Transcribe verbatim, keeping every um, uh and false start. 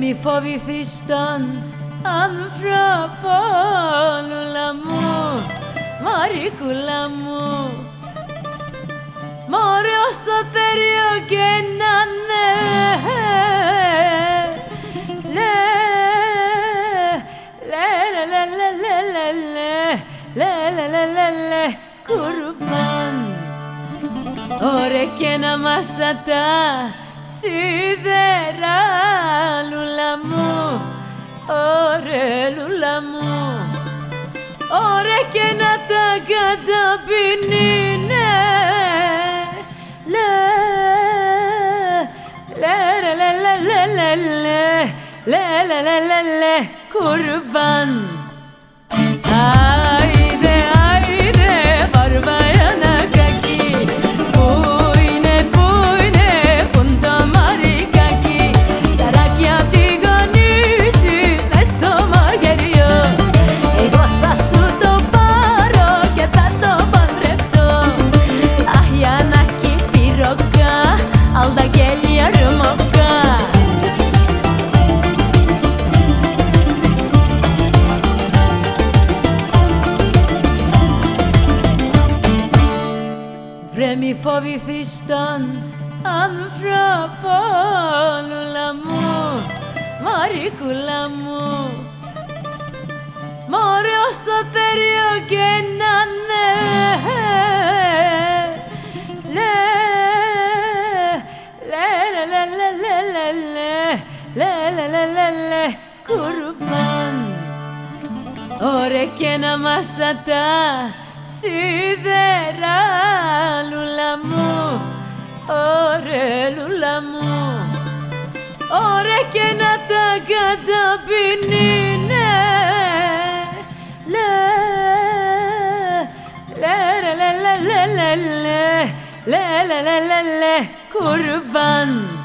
μη φοβηθείς τον άνθρωπο, λούλα μου, μαρικούλα μου. Μωρέ όσο θέριο και να ναι, λε, λε, λε, λε, λε, λε, λε, λε, λε, λε, κουρμπάν. Ωρε και να μάσα τα σίδερα, λούλα μου, ωρε λούλα μου. Ωρε και να τα καταπίνινε, λε, λε, λε, λε, λε, λε, λε, λε, λε, λε, λε, κουρμπάν. Άιντε, άιντε, βαρβαία να κακεί. Πού είναι, πού είναι, πουν το μαρικάκι. Τσαράκια τη γονίζει μες στο μαγειριό. Εγώ θα σου το πάρω και θα το παντρευτώ. Αχιανάκι πυροκά, αλτα γέλια ρμοκά. Βρε μη φοβηθείς τον άνθρωπο, λούλα μου, μαρικούλα μου. Μωρέ όσο θέριο και να ναι, λε, λε, λε, λε, λε, λε, λε, λε, λε, λε, κουρμπάν. Ωρε και να μάσα τα σίδερα, λούλα μου, ωρε λούλα μου. Ωρε και να τα καταπίνινε, λε, λε, λε, λε, λε, λε, λε, λε, λε, λε, κουρμπάν.